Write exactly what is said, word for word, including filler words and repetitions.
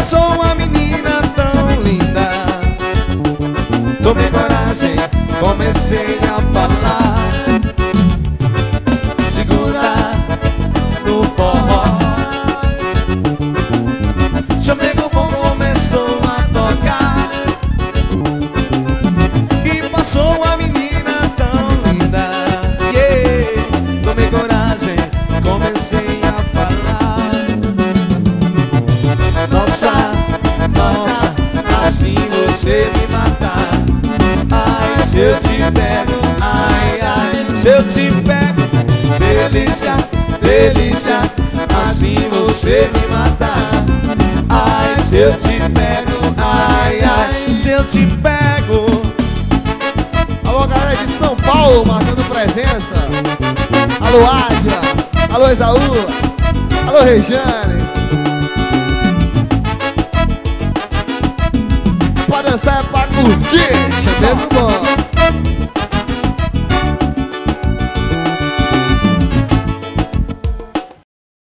passou uma menina tão linda. Tomei coragem, comecei a falar. Segura no forró. Chamego bom começou a tocar. E passou uma menina tão linda. Yeah. Tomei coragem, comecei a falar. Nossa, nossa, assim você me mata. Ai, se eu te pego, ai, ai, se eu te pego. Delícia, delícia, assim você me mata. Ai, se eu te pego, ai, ai, se eu te pego. Alô, galera de São Paulo, marcando presença. Alô, Ádila. Alô, Esaú. Alô, Rejane. Pra dançar é pra curtir. Chamando bom.